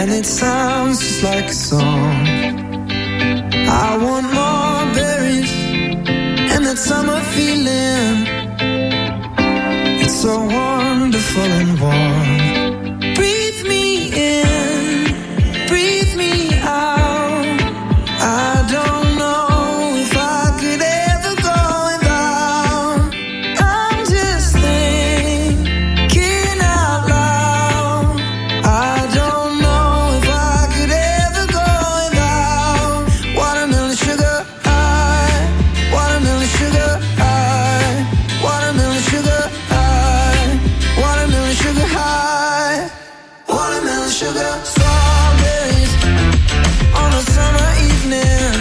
and it sounds just like a song. I want more berries and that summer feeling. It's so wonderful and warm. Breathe me in, breathe me out. I don't know if I could ever go without. I'm just thinking out loud. I don't know if I could ever go without. Watermelon sugar high, watermelon sugar high, watermelon sugar high, watermelon sugar high, watermelon sugar. Strawberries on a summer evening.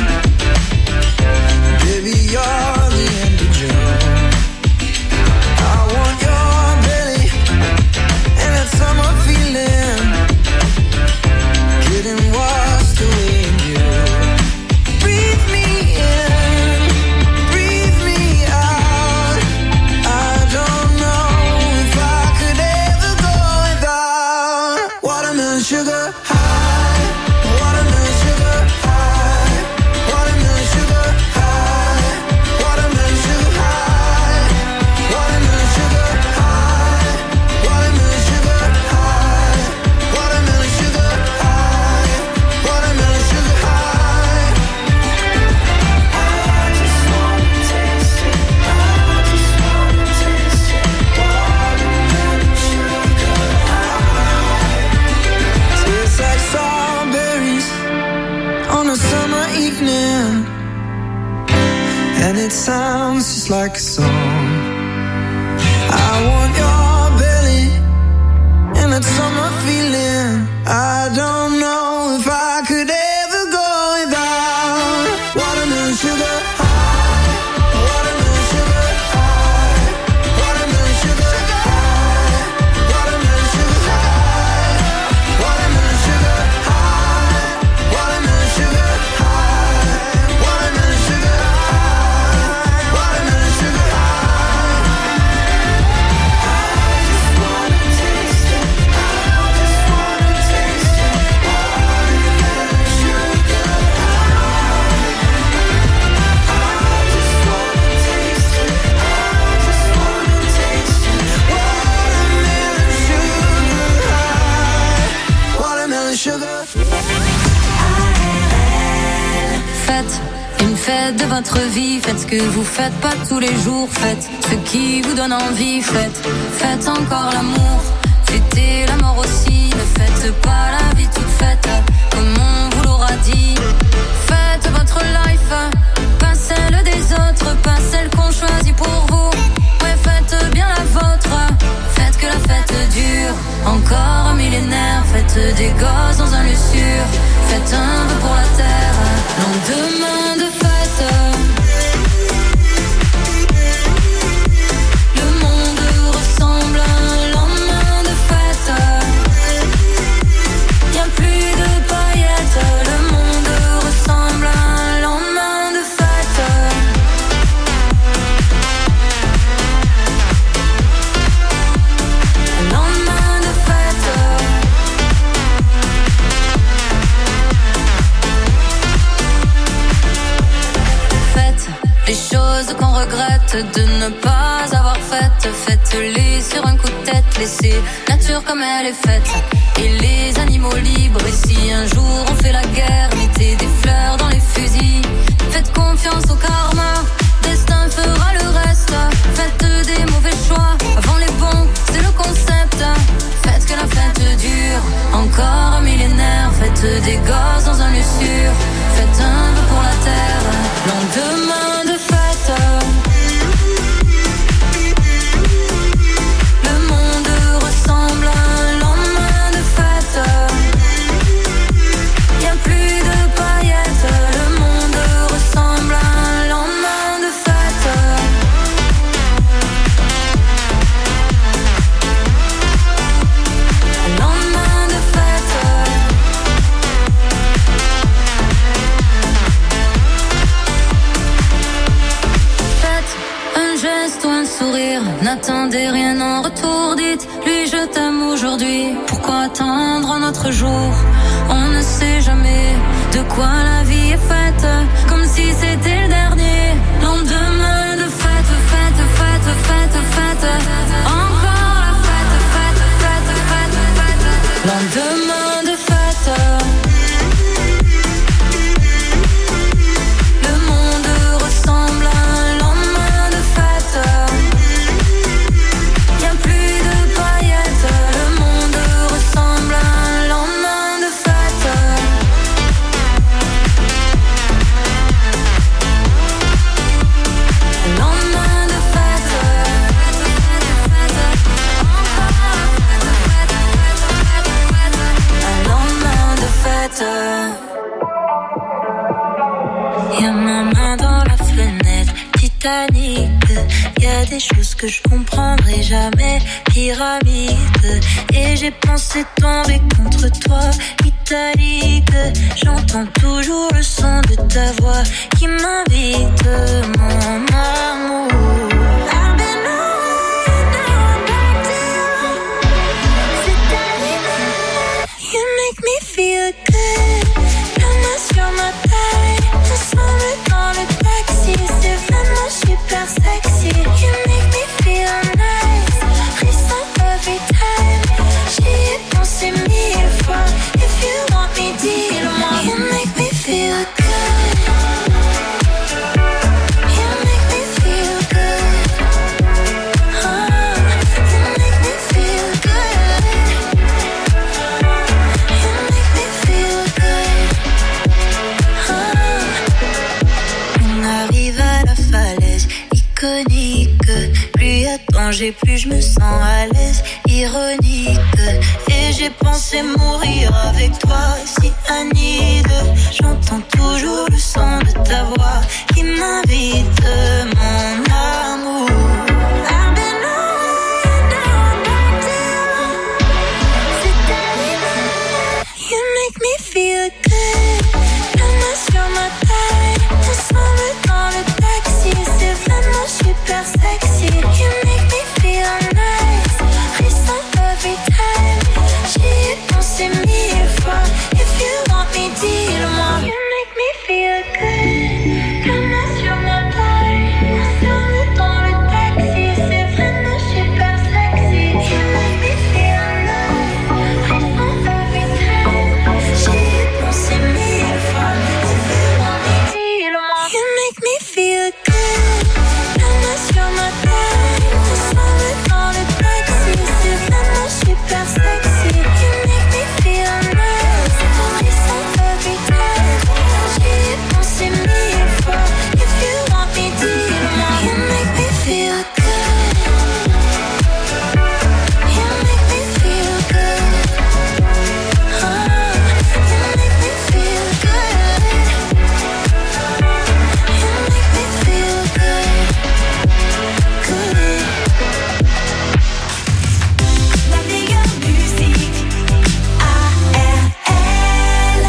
Baby, you're the end of June. I want your belly and that summer feeling. Getting washed away in you. Breathe me in, breathe me out. I don't know if I could ever go without. Watermelon sugar high, watermelon sugar high, watermelon sugar high, watermelon sugar high, watermelon sugar high, watermelon sugar high, watermelon sugar high, watermelon sugar high. I just wanna taste it. I just wanna taste it. Watermelon sugar high. Tastes like strawberries on a summer evening, and it sounds just like a song. I want your belly and that summer feeling. I don't know if I could ever go without. Watermelon sugar high, watermelon sugar high, watermelon sugar high, watermelon sugar high, watermelon sugar high, watermelon sugar high, watermelon sugar high, watermelon sugar high. I just wanna taste it. I just wanna taste it. Watermelon sugar high. I just wanna taste it. I just wanna taste it. Watermelon sugar high. Watermelon sugar. Faites une fête de votre vie, faites ce que vous faites pas tous les jours, faites ce qui vous donne envie, faites encore l'amour, fêtez la mort aussi, ne faites pas la vie toute faite, comme on vous l'aura dit. Faites votre life, pas celle des autres, pas celle qu'on choisit pour vous. Ouais, faites bien la vôtre, faites que la fête dure encore un millénaire, faites des gosses dans un lieu sûr, faites un vœu pour la terre, lendemain de fête. Le monde ressemble à un lendemain de fête. Y'a plus de paillettes, le monde ressemble à un lendemain de fête. Un lendemain de fête. Faites les choses qu'on regrette de ne pas avoir faites. Faites-les sur un coup de tête. Laissez nature comme elle est faite. Et les animaux libres. Et si un jour on fait la guerre, mettez des fleurs dans les fusils. Faites confiance au karma. Destin fera le reste. Faites des mauvais choix avant les bons. C'est le concept. Faites que la fête dure encore un millénaire. Faites des gosses dans un lieu sûr. Faites un vœu pour la terre. Lendemain de fête. Le monde ressemble à un lendemain de fête. Y'a plus de paillettes. Le monde ressemble à un lendemain de fête. Un lendemain de fête. N'attendez rien en retour, dites-lui je t'aime aujourd'hui. Pourquoi pourquoi attendre un autre jour? On ne sait jamais de quoi la vie est faite, comme si c'était le dernier lendemain de fête, fête, fête, fête, fête. Encore la fête, fête, fête, fête, fête. Lendemain de fête. Le monde ressemble à un lendemain de fête. Y'a plus de paillettes. Le monde ressemble à un lendemain de fête. Lendemain de fête. Un lendemain de fête. Y'a ma main dans la fenêtre, Titanic. Y'a des choses que je comprendrai jamais, pyramide. Et j'ai pensé tomber contre toi, italique. J'entends toujours le son de ta voix qui m'invite, mon amour. I've been away, now I'm back to you. C'est terminé. You make me feel good. La main sur ma taille, ensemble dans le taxi. C'est vraiment super sexy. You make me feel nice. Frisson every time. J'y ai pensé 1000 fois. If you want me, dis-le-moi. You make me feel good. You make me feel good. Oh, you make me feel good. You make me feel good. Oh. On arrive à la falaise iconique. Plus y a danger, plus je me sens à l'aise. Ironique. Et j'ai pensé mourir avec toi, cyanide. J'entends toujours le son de ta voix qui m'invite, mon amour. I've been away, now I'm back to you. C'est terminé. You make me feel good. La main sur ma taille, ensemble dans le taxi. C'est vraiment super sexy. You make me feel nice. Frisson every time. J'y ai pensé 1000 fois. If you want me, dis-le-moi. You make me feel good. La main sur ma taille, ensemble dans le taxi. C'est vraiment super sexy. You make me feel nice. Frisson every time. J'y ai pensé 1000 fois. If you want me, dis-le-moi. You make me feel good. La main sur ma taille, ensemble dans le taxi. C'est vraiment super sexy. You make me feel nice. Frisson every time. J'y ai pensé 1000 fois. If you want me, dis-le-moi. You make me feel good. You make me feel good. Oh, you make me feel good. You make me feel good. Good. La meilleure musique, ARL.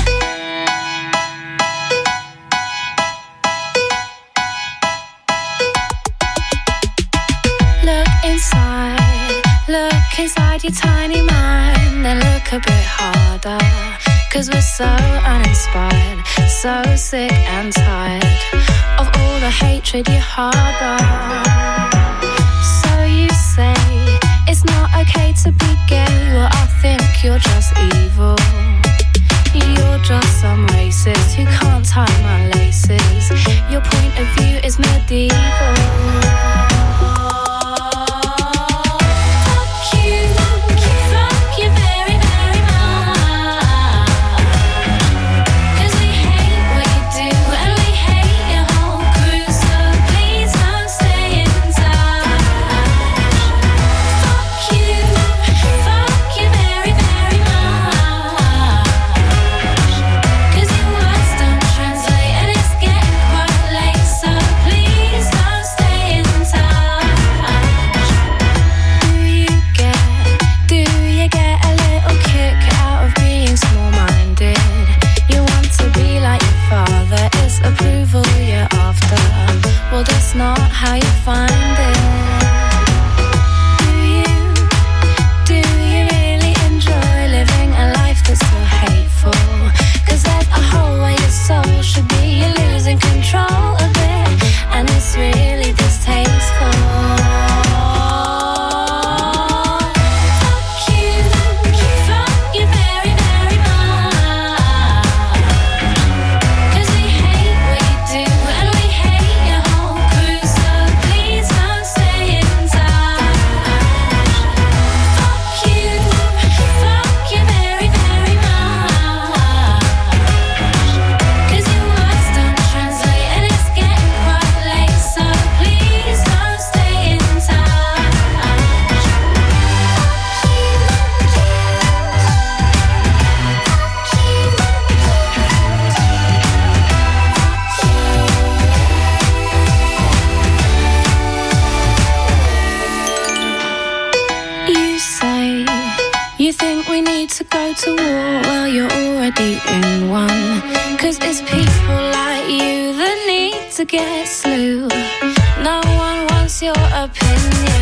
Look inside your tiny mind, then look a bit harder. 'Cause we're so uninspired, so sick and tired of all the hatred you harbor. So you say it's not okay to be gay, well I think you're just evil. You're just some racist who can't tie my laces. Your point of view is medieval. Staying to war, well, you're already in one. 'Cause it's people like you that need to get slew. No one wants your opinion.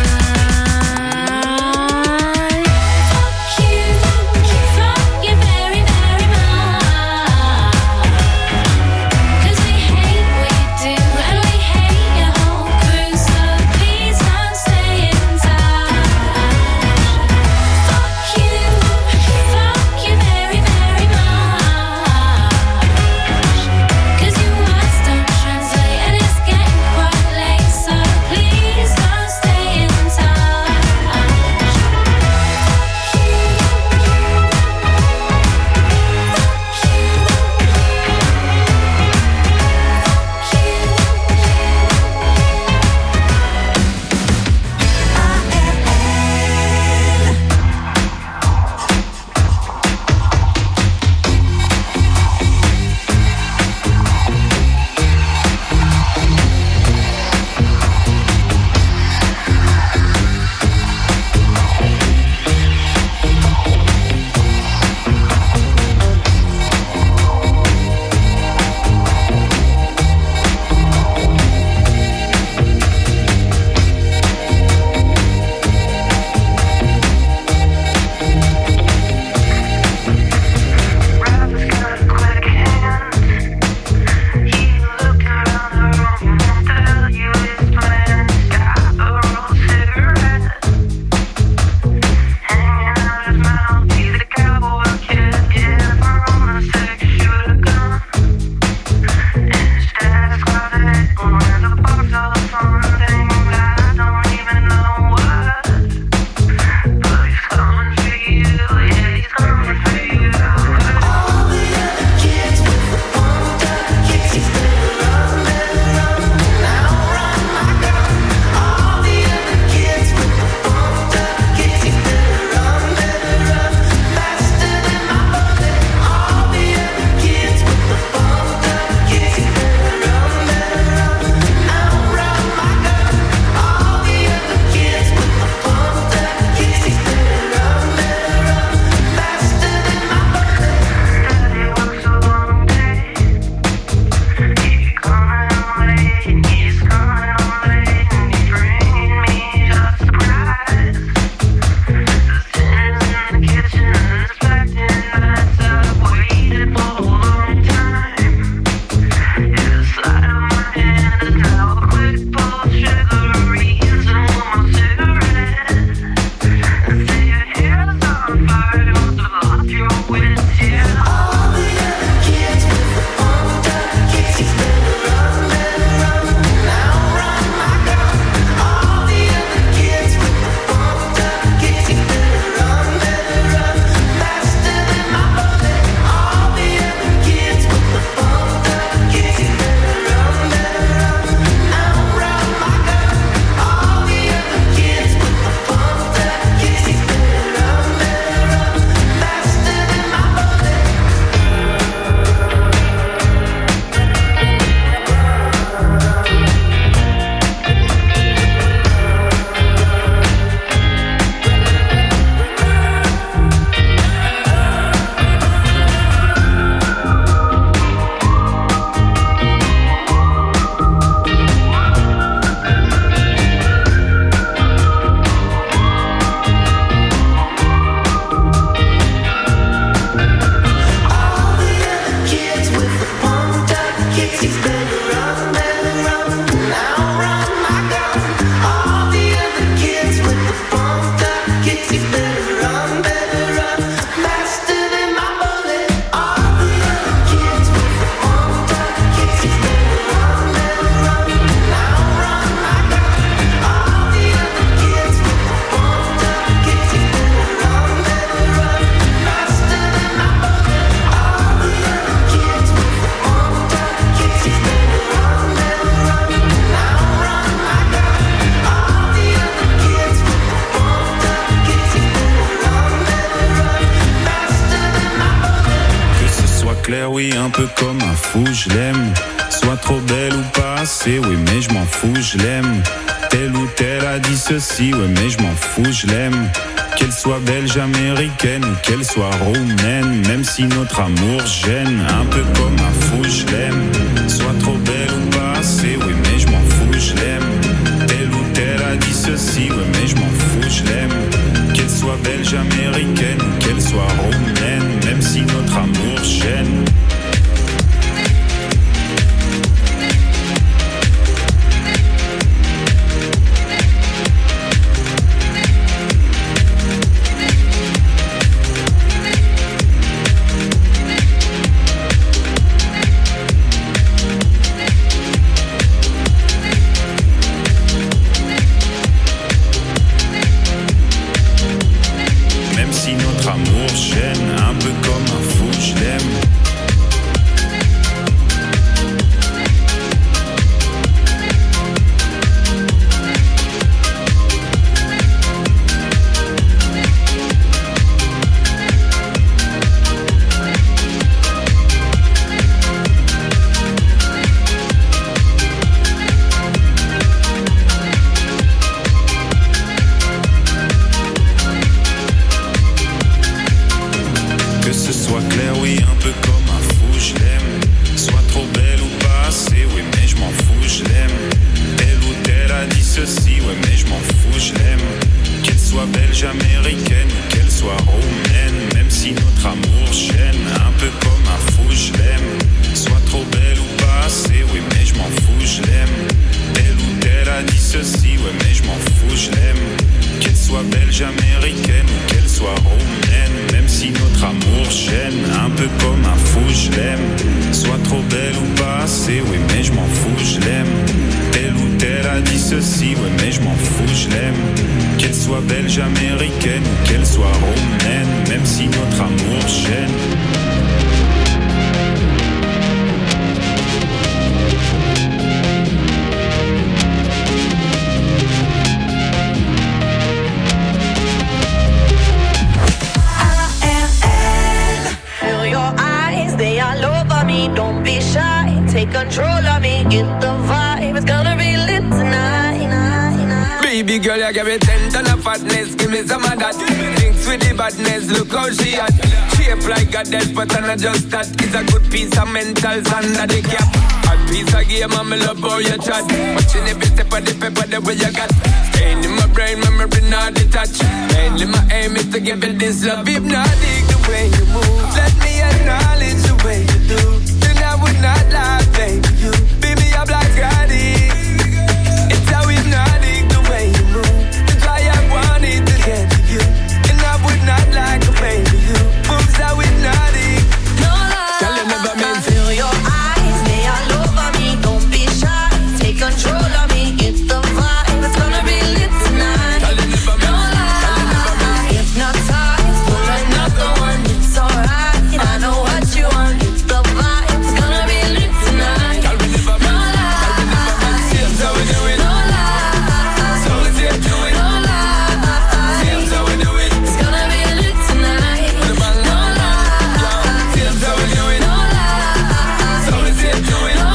clair, oui, un peu comme un fou, je l'aime. Soit trop belle ou pas assez, oui, mais je m'en fous, je l'aime. Tel ou tel a dit ceci, ouais, mais je m'en fous, je l'aime. Qu'elle soit belge, américaine ou qu'elle soit roumaine, même si notre amour gêne, un peu comme un fou, je l'aime. Soit trop belle ou pas assez, oui mais je m'en fous, je l'aime. Telle ou telle a dit ceci, oui mais je m'en fous, je l'aime. Qu'elle soit belge, américaine ou qu'elle soit roumaine, même si notre amour gêne. Un peu comme un fou, je l'aime. But I'm not just that. It's a good piece of mentals under the cap. A piece of game and me love how you chat. Watching every step of the paper the way you got. Staying in my brain, memory not detached. Mainly my aim is to give it this love. Hypnotic the way you move. Let me acknowledge the way you do. Then I would not lie, baby. You beat me up like Gotti. It's how hypnotic the way you move. That's why I wanted to get to you. And I would not lie, baby. You moves how hypnotic. Control of me, get the vibe. It's gonna be lit tonight. No lie, hypnotized, pull another one. It's alright. I know what you want. Get the vibe. It's gonna be lit tonight. No lie, no lie. So let's get to it. No lie, seems how we do it. It's gonna be lit tonight. No lie, seems how we do it. No lie, so let's get to it.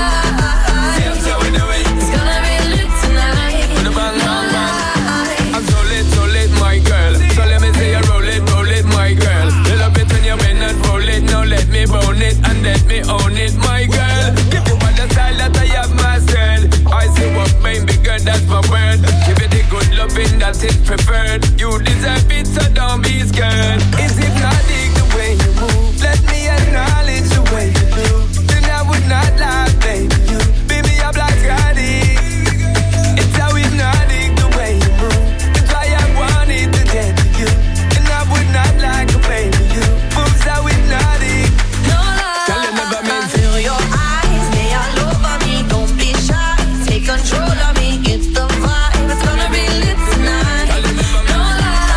Own it and let me own it, my girl. Give you all the style that I have mastered. I say what baby girl, that's my word. Give you the good loving that is preferred. You deserve it, so don't be scared. It's hypnotic the way you move. Let me acknowledge the way you do. Then I would not lie, baby. You beat me up like Gotti. It's how hypnotic the way you move. That's why I wanted to get to you. And I would not lie, baby. You moves how hypnotic. Feel your eyes, they all over me. Don't be shy, take control of me. Get the vibe, it's gonna be lit tonight. No lie.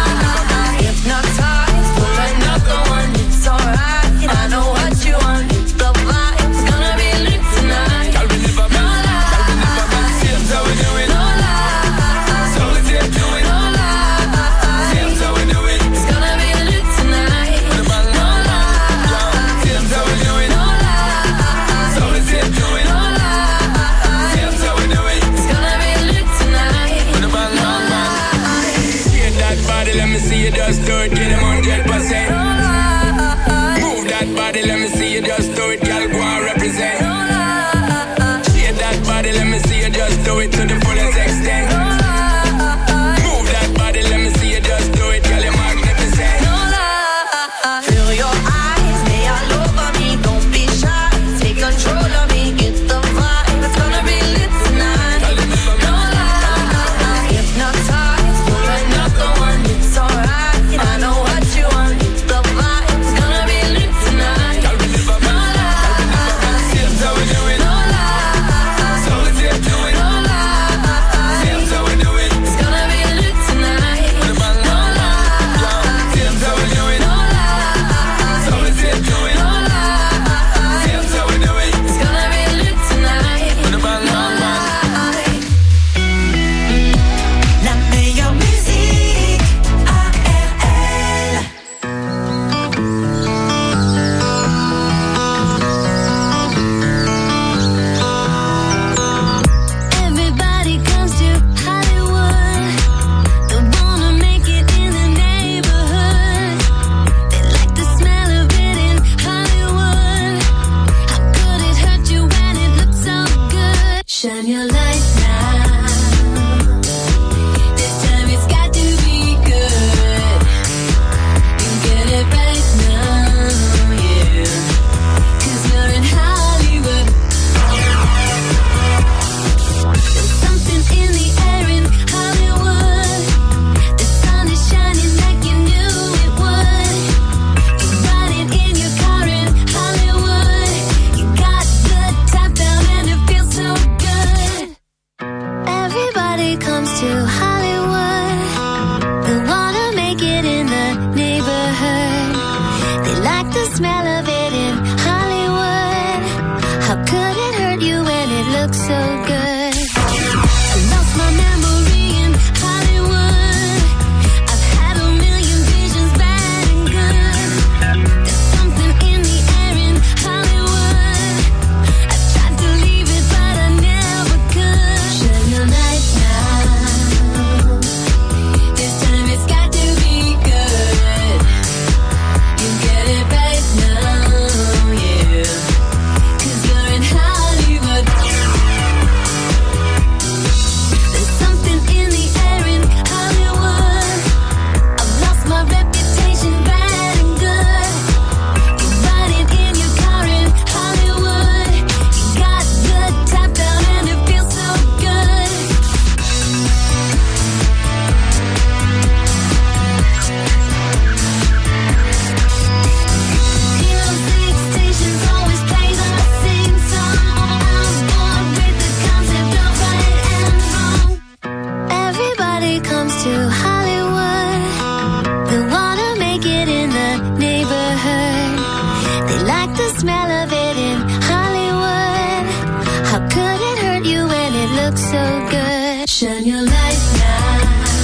so good. Shine your light now.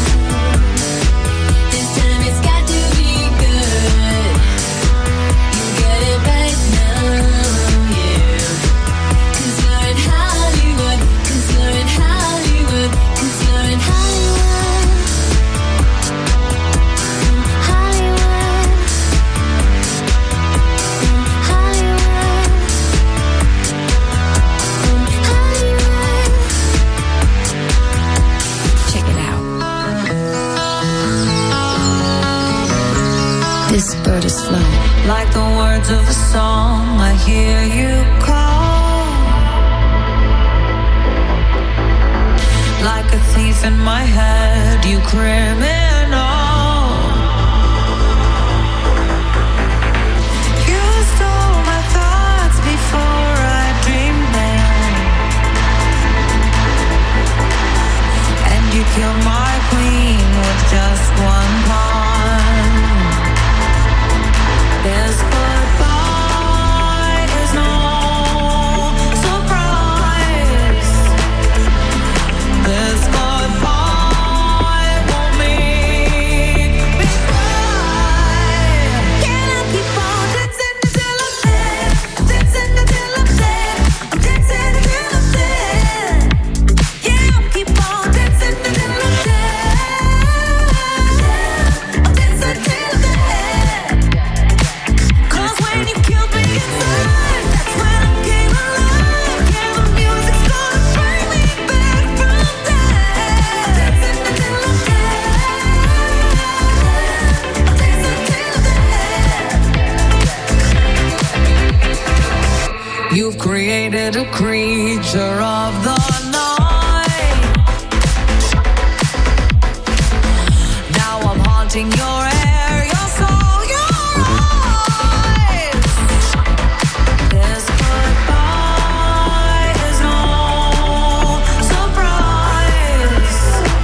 This time it's got to be good. You get it right now, yeah. 'Cause you're in Hollywood. 'Cause you're in Hollywood. 'Cause you're in Hollywood. Hollywood. Hollywood. Hollywood. Check it out. This bird is flying. Like the words of a song, I hear you call. Like a thief in my head, you criminal. You stole my thoughts before I dreamed them, and you killed my queen with just one pawn. This goodbye is no surprise. This goodbye won't make me cry. Can I keep on dancing until I'm dead? Dancing until I'm dead. I'm dancing until I'm dead. Yeah, I'll keep on dancing until I'm dead. I'm dancing till I'm dead. 'Cause when you killed me inside, that's when I came alive. Yeah, the music's gonna bring me back from death. Dancing until I'm dead. Dancing till I'm dead. You've created a creature of the night. Now I'm haunting your air, your soul, your eyes. This goodbye is no surprise.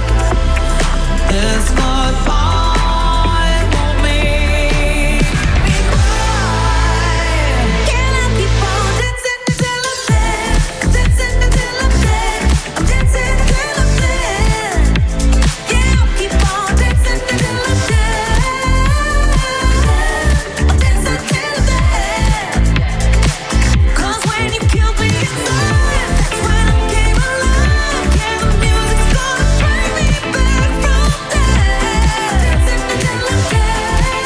This goodbye won't make me cry. Can I keep on dancing until I'm dead? Dancing until I'm dead. I'm dancing until I'm dead. Yeah, I'll keep on dancing until I'm dead. I'm dancing till I'm dead. 'Cause when you killed me inside, that's when I came alive. Yeah, the music's gonna bring me back from death. Dancing until I'm dead.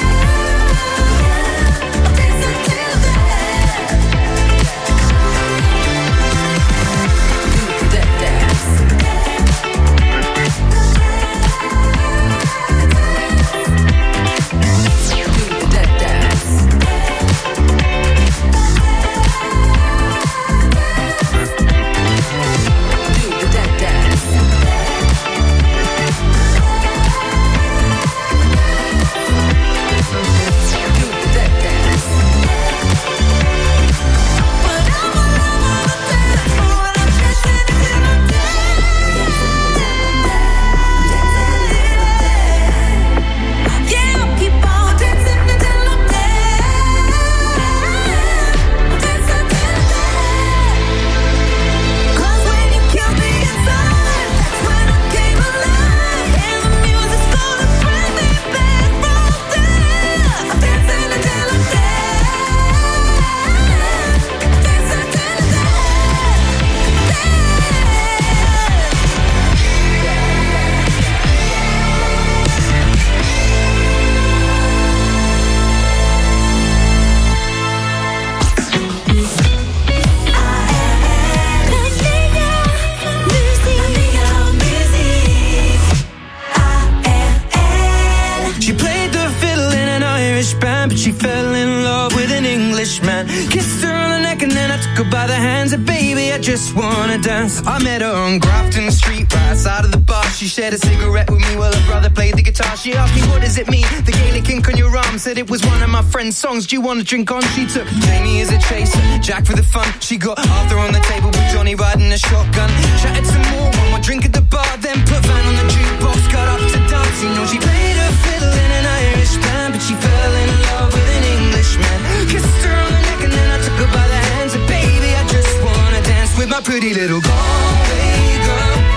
I'm dancing till I'm dead. Do that dance. Do that dance. Do that dance. Do that dance. But I'm all over the dance floor and I'm dancing until I'm dead. Yeah, I'll keep on dancing until I'm dead. Dancing till I'm dead. 'Cause when you killed me inside, that's when I came alive. And the music's gonna bring me back from death. I'm dancing until I'm dead. Dancing till I'm dead. She played the fiddle in an Irish band, but she fell in love with an Englishman. Kissed her on the neck and then I took her by the hands. And baby, I just wanna dance. I met her on Grafton Street, right outside of the bar. She shared a cigarette with me while her brother played the guitar. She asked me, what does it mean? The Gaelic ink on your arm. Said it was one of my friend's songs. Do you want to drink on? She took Jamie as a chaser, Jack for the fun. She got Arthur on the table with Johnny riding a shotgun. Chatted some more, one more drink at the bar. Then put Van on the jukebox, got up to dance. You know she played her fiddle in an Irish band, but she fell in love with an Englishman. Kissed her on the neck and then I took her by the hands. And baby, I just wanna dance with my pretty little Galway girl.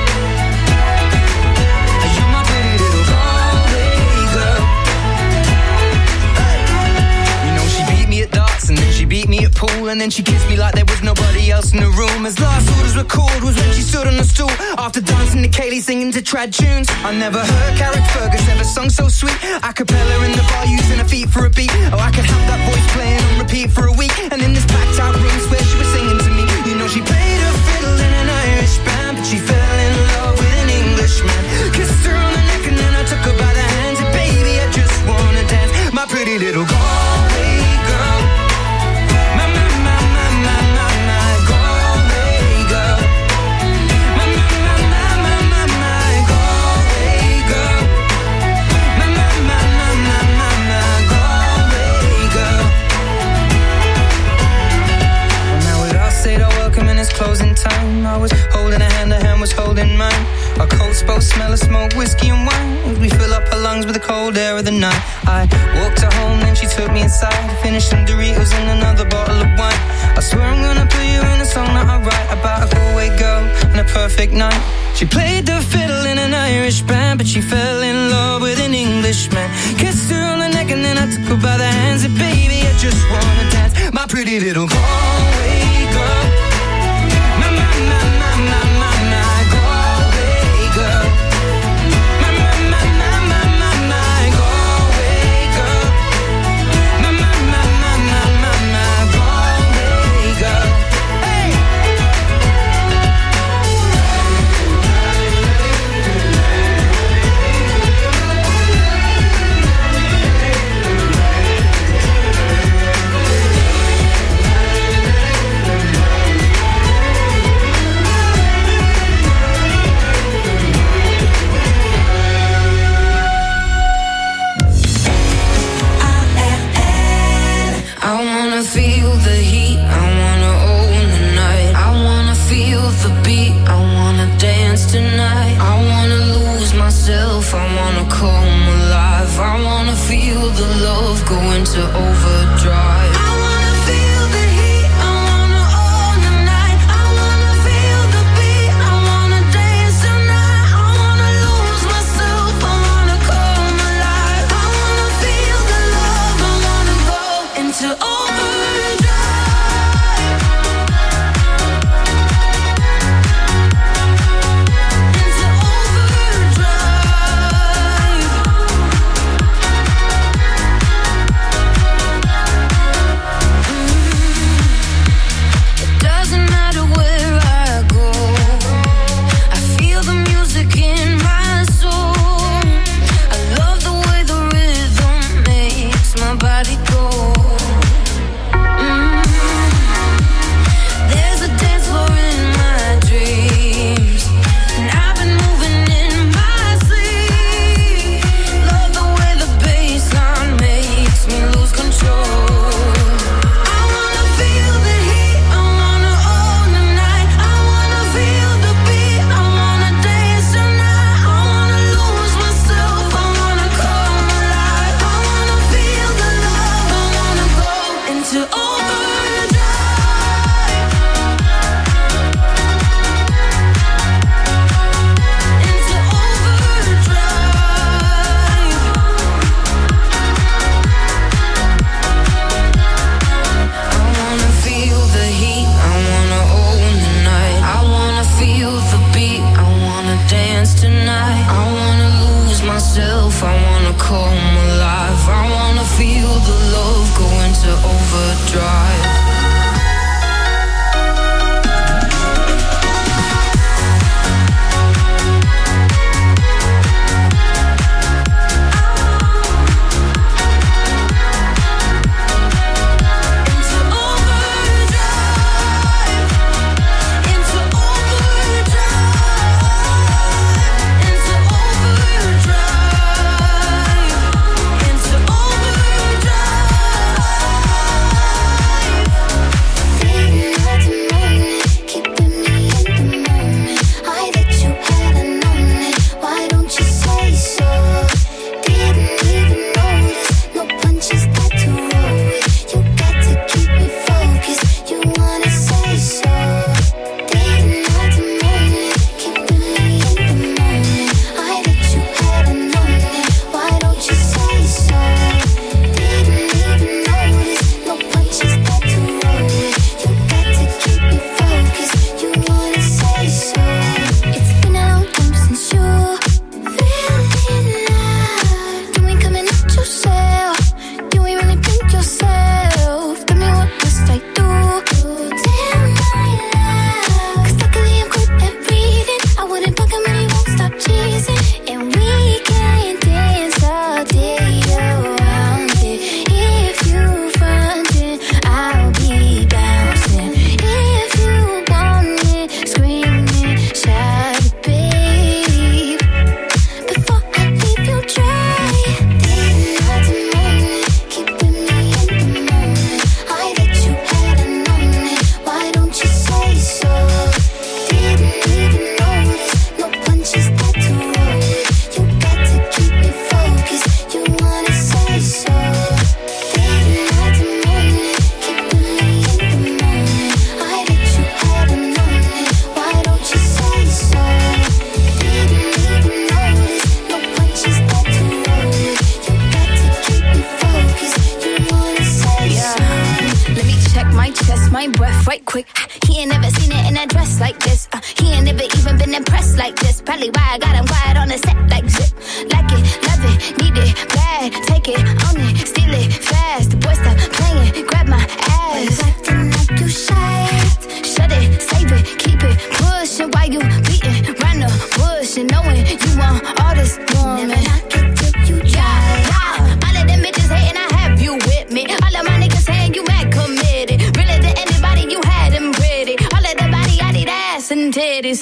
and then she kissed me like there was nobody else in the room. As last orders were called was when she stood on the stool after dancing to Kaylee singing to trad tunes. I never heard Carrick Fergus ever sung so sweet. A cappella in the bar using her feet for a beat. Oh, I could have that voice playing on repeat for a week. And in this packed out room where she was singing to me. You know she played her fiddle in an Irish band, but she fell in love with an Englishman. Kissed her on the neck and then I took her by the hand. Said, baby, I just wanna dance. My pretty little Galway girl. My Galway girl. My Galway girl. My Galway girl. Well, now we'd all said our welcome and it's closing time. I was holding her hand was holding mine. Our coats both smell of smoke, whiskey and wine. As we fill up her lungs with the cold air of the night. I walked her home, then she took me inside. Finished some Doritos and another bottle of wine. I swear I'm gonna put you in a song that I write about a Galway girl and a perfect night. She played the fiddle in an Irish band, but she fell in love with an Englishman. Kissed her on the neck and then I took her by the hands. And baby, I just wanna dance. My pretty little Galway girl. My Galway girl. My Galway girl. My Galway girl. Hey! I wanna feel the heat, I wanna own the night. I wanna feel the beat, I wanna dance tonight. I wanna lose myself, I wanna come alive. I wanna feel the love go into overdrive. I wanna feel the heat, I wanna own the night. I wanna feel the beat, I wanna dance tonight. I wanna lose myself, I wanna come alive. I wanna feel the love, I wanna go into overdrive. Into overdrive. that dress like this. He ain't never even been impressed like this. Probably why I got him quiet on the set like zip. Like it, love it, need it, bad. Take it, own it, steal it, fast. The boy stop playing, grab my ass. Acting like you shy. Shut it, save it, keep it, pushing while you beating round the bush and knowing you want all this woman. Never knock it till you try. All of them bitches hating, I have you with me. All of my niggas saying you mad committed. Really to anybody you had them pretty. All of the body, I need ass and titties.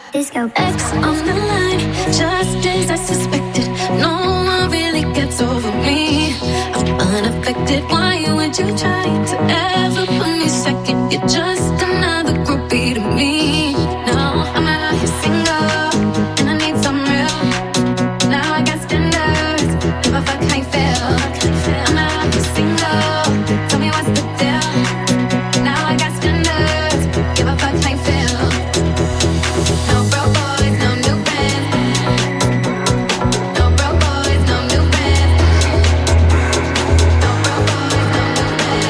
Disco. X on the line, just as I suspected. No one really gets over me. I'm unaffected. Why would you try to ever put me second? You're just another groupie to me. Now I'm out here single, and I need some real. Now I got standards. Give a fuck how you feel. I'm out here single. Tell me what's the deal. Now I got standards. Give a fuck how you feel. No broke boys, no new friends. No broke boys, no new friends. No broke boys, no new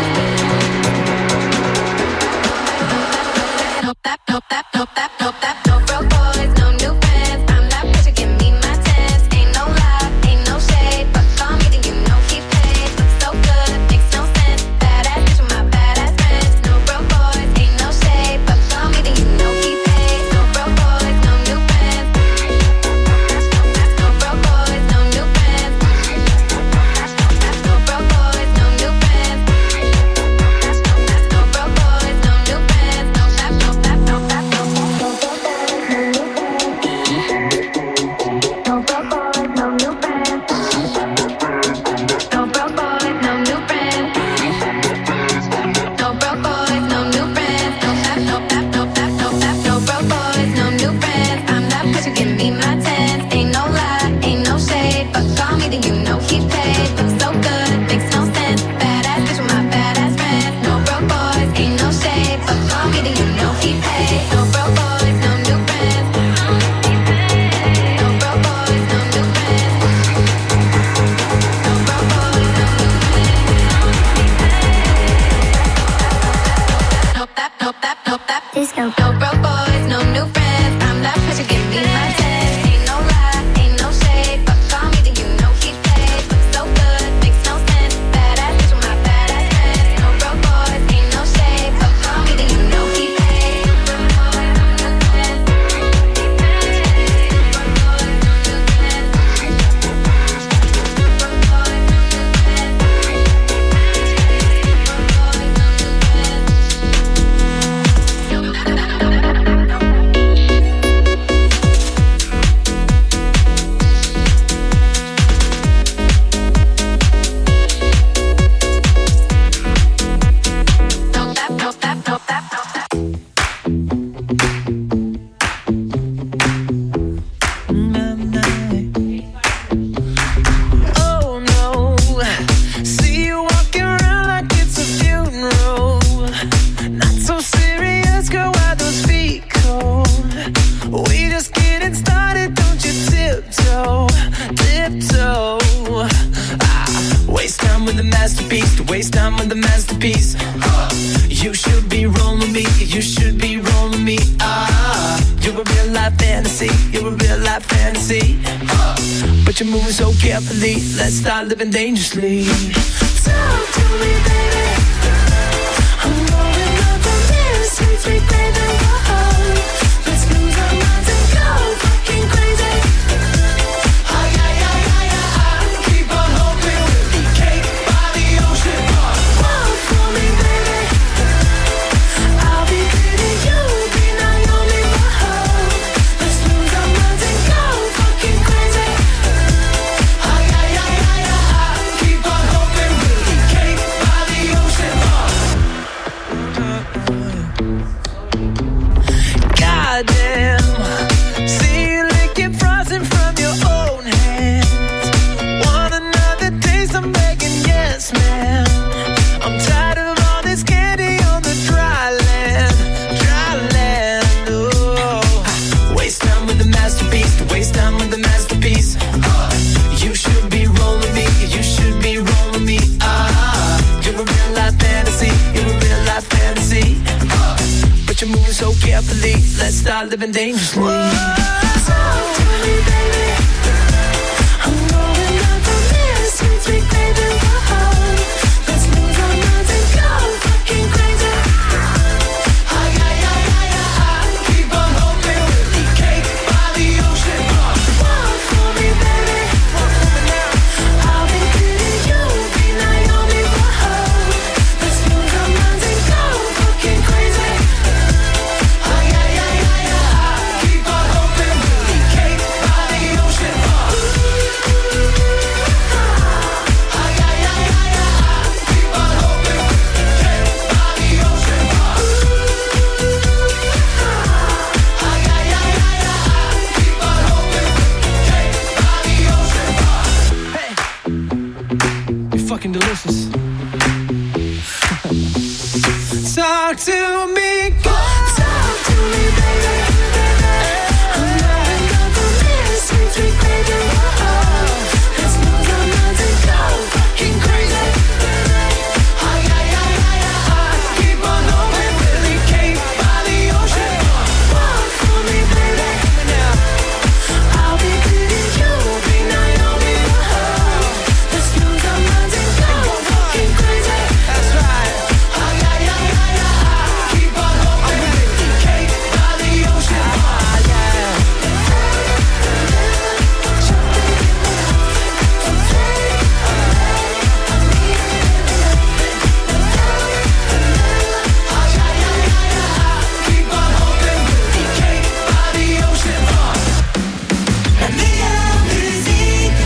friends. No that, no that, no that, no that. No broke boys, no new friends. I'm that bitch, you give me my tens. Ain't no lie, ain't no shade. But for me, then you know he paid. Looks so good, makes no sense. Badass bitch with my badass friends. No broke boys, ain't no shade. But for me, then you know he paid. No broke boys, no new friends. No broke boys, no new friends. No broke boys, no new friends. No broke boys, no new friends. No that, no that, no that, no that. No broke boys, no new friends. No broke boys, no new friends. No broke boys, no new friends. No that, no that, no that, no that. No broke boys, no new friends. I'm that bitch, you give me my tens. Ain't no lie, ain't no shade. But call me, then you know he paid. Looks so good, makes no sense. Badass bitch with my badass friends. No broke boys, ain't no shade. But call me, then you know he paid. No broke boys, no new friends. No broke boys, no new friends. No broke boys, no new friends. No that, no that, no that. Disco. No broke boys, no new friends. I'm that bitch, you give me my tens. Ain't no lie, ain't no shade. But call me, then you know he paid. Looks so good, makes no sense. Badass bitch with my badass friends. No broke boys, ain't no shade. But call me, then you know he paid. No broke boys, no new friends. No broke boys, no new friends. No broke boys, no new Oh no, see you walking around like it's a funeral. Not so serious, girl, why those feet cold? We just getting started, don't you tiptoe, tiptoe. Waste time with the masterpiece, to waste time with the masterpiece. You should be rolling me, you should be rolling me. You're a real life fantasy, you're a real life fantasy. But you're moving so carefully, let's start living dangerously. Talk to me, baby. I'm going up on this sweet, sweet baby. Whoa. Let's lose our minds and go fucking crazy. Ay, ay, ay, ay, ay. Keep on hoping we'll be cake by the ocean. Walk for me, baby. I'll be pretty, you'll be Naomi. Whoa. Let's lose our minds and go fucking crazy. Ay, ay, ay, ay, ay. Keep on hoping we'll be cake by the ocean. Goddamn. See you licking frosting from your own hands. Want another taste? I'm begging, yes, man. I'm tired of all this candy on the dry land, dry land. Oh, waste time with the masterpiece, to waste time with the masterpiece. You should be rolling me, you should be rolling me. You're a real life fantasy, you're a real life fantasy. But you're moving so carefully, let's start living dangerously. Talk to me, baby. I'm going up on this sweet, sweet baby. Whoa. Let's lose our minds and go fucking crazy. Ay, ay, ay, ay, ay. Keep on hoping we'll be cake by the ocean. Walk for me, baby. Walk for me now. I'll be pretty, you'll be Naomi. Whoa. Let's lose our minds and go fucking crazy. Ay, ay, ay, ay, ay. Keep on hoping. delicious. Talk to me, girl. Talk to me, baby. I'm loving the this sweet, sweet baby. Let's lose our minds and go fucking crazy. Keep on hoping, Billy Kay by the ocean. Walk for me, baby. I'll be Billy, you'll be Naomi. Let's lose our minds and go fucking crazy. That's right. Keep on hoping, Billy Kay by the ocean. Keep on hoping, Billy Kay by the ocean. La meilleure musique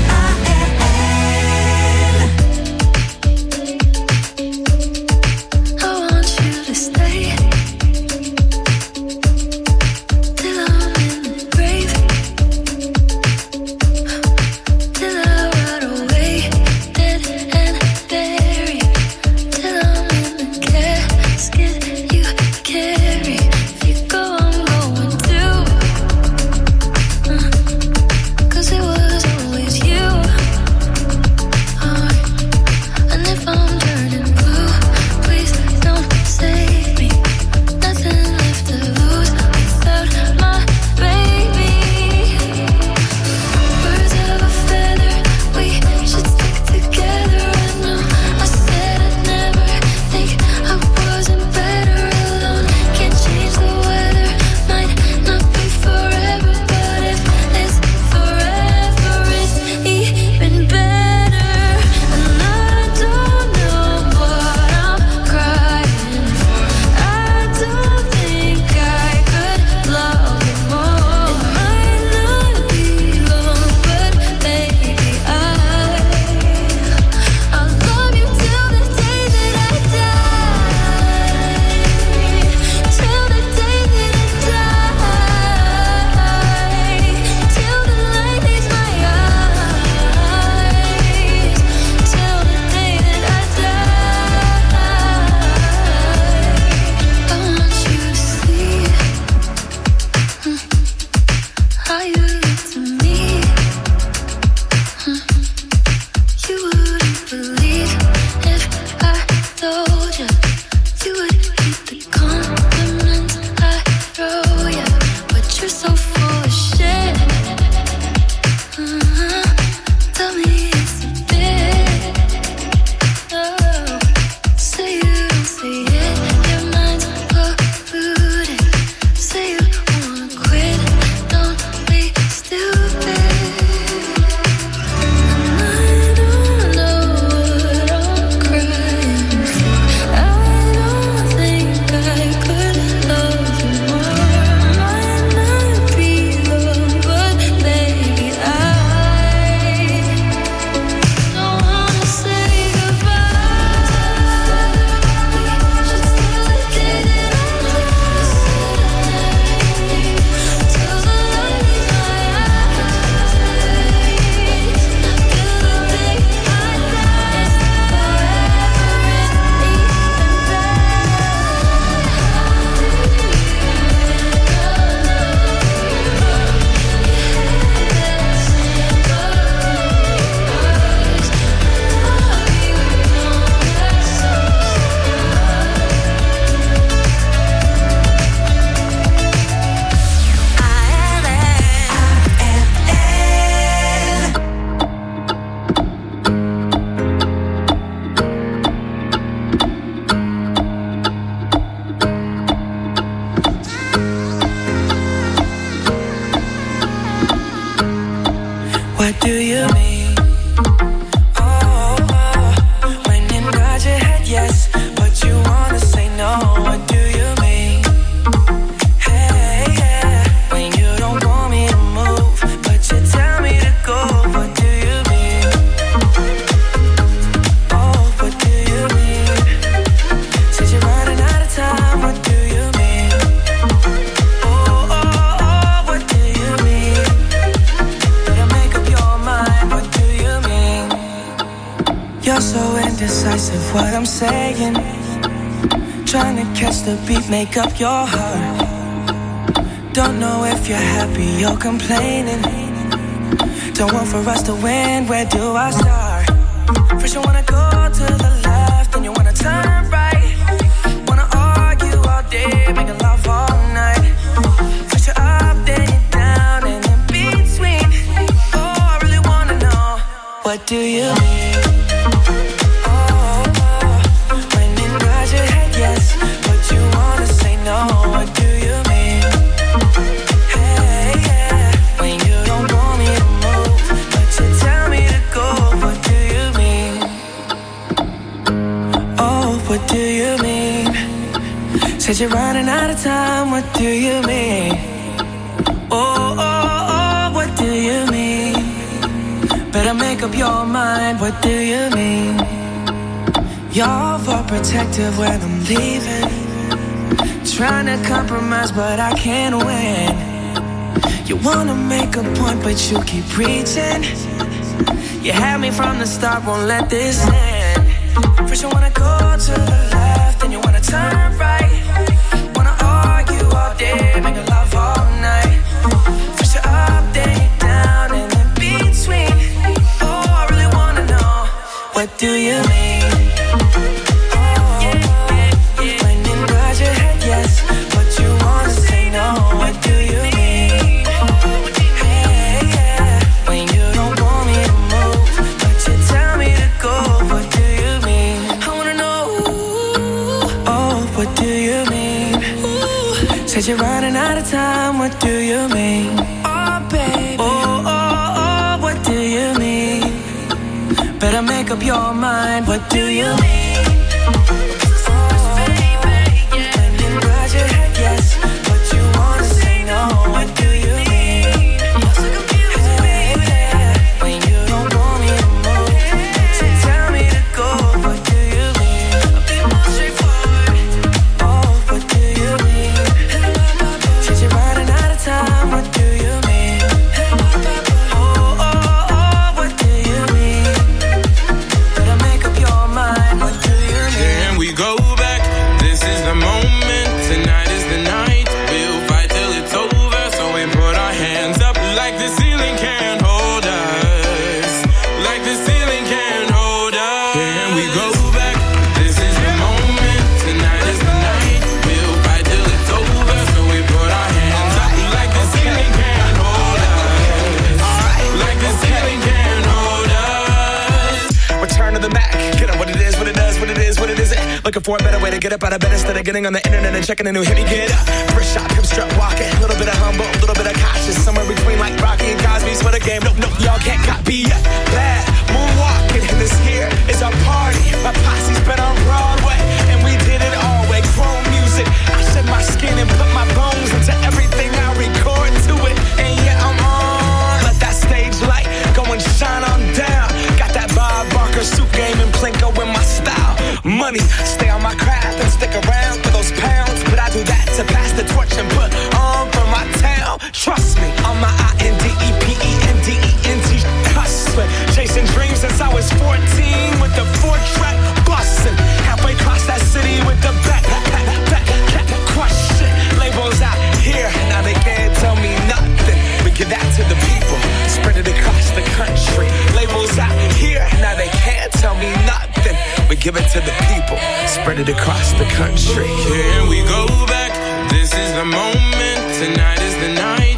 I want you to stay till I'm in the grave, till I rot away, dead and buried, till I'm in the casket you carry. If you go, I'm going too, 'cause it was always you. And if I'm turning blue, please don't save me. Nothing left to lose without my baby. Birds of a feather, we should stick together. I know I said I'd never think I wasn't better alone. Can't change the weather, might not be forever, but if it's forever, it's even better. And I don't know what I'm crying for. I don't think I could love you more. It might not be long, but baby, I'll love you till the day that I die. Till the day that I die. Till the light leaves my eyes. Till the day that I die. I want you to see how you look to me. You wouldn't believe if I told you. You would keep the compliments I throw you, but you're so full of shit. Tell me it's a bit. Oh, say you don't say it. Your mind's polluted. Say you wanna quit. Don't be stupid. And I don't know what I'm crying for. I don't think I could love you more. Might not be long, but baby, I don't wanna say goodbye. We should still day that I till the light leaves my eyes. Till the day I die. What do you mean? When you nod your head yes, but you wanna say no. What do you mean? Hey, yeah. When you don't want me to move, but you tell me to go. What do you mean? Oh, what do you mean? Said you're running out of time. What do you mean? Oh, what do you mean? Better make up your mind. What of what I'm saying. Trying to catch the beat, make up your heart. Don't know if you're happy or complaining. Don't want for us to win, where do I start? First you wanna go to the left, then you wanna turn right. Wanna argue all day, making love all night. First you're up, then you're down, and in between. Oh, I really wanna know, what do you mean? What do you mean? Hey, yeah. When you don't want me to move, but you tell me to go. What do you mean? Oh, what do you mean? Said you're running out of time. What do you mean? Oh, oh, oh, what do you mean? Better make up your mind. What do you mean? You're overprotective when I'm leaving. Trying to compromise, but I can't win. You wanna make a point, but you keep preaching. You had me from the start, won't let this end. First you wanna go to the left, then you wanna turn right. Wanna argue all day, make love all night. First you're up, then you're down, and in between. Oh, I really wanna know, what do you mean? Said you're running out of time, what do you mean? Oh, baby. Oh, oh, oh, what do you mean? Better make up your mind, what do you mean? Oh, baby, yeah. And then nod your head, yes, but you wanna say no, what do you mean? You're so confused, baby. When you don't want me to move, but you tell me to go, what do you mean? I'll be more straightforward. Oh, what do you mean? Time, what do you mean? Oh, oh, oh, what do you mean? Better make up your mind, what do you mean? Can we go back? This is the moment, tonight is the night. We'll fight till it's over, so we put our hands up like the ceiling can't hold us. Like the ceiling can't hold us. Can we go back? This is the moment, tonight is the night. We'll fight till it's over, so we put our hands up. Like the ceiling can't hold us. Like the ceiling can't hold us. Return to the Mac. Get up what it is, what it does, what it is, what it isn't. Looking for a better way to get up out of bed instead of getting on the internet and checking a new hit. Me get up. First shot, pimp strut walking. A little bit of humble, a little bit of cautious. Somewhere between like Rocky and Cosby's for the game. Nope, nope, y'all can't copy yet. Bad moonwalking, and this here is our party. My posse's been on Broadway, and we did it all way. Chrome music. I shed my skin and put my bones into everything I record to it. And yeah, I'm on. Let that stage light go and shine on down. Got that Bob Barker suit game and Plinko in my style. Money, stay on my craft and stick around for those pounds. But I do that to pass the torch and put on for my town. Trust me, on my INDEPENDENT hustling. Chasing dreams since I was 14 with the 4-track bustin'. Halfway across that city with the back question. Labels out here, now they can't tell me nothing. We give that to the people, spread it across the country. Labels out here, now they can't tell me nothing. We give it to the people, spread it across the country. Can we go back? This is the moment, tonight is the night.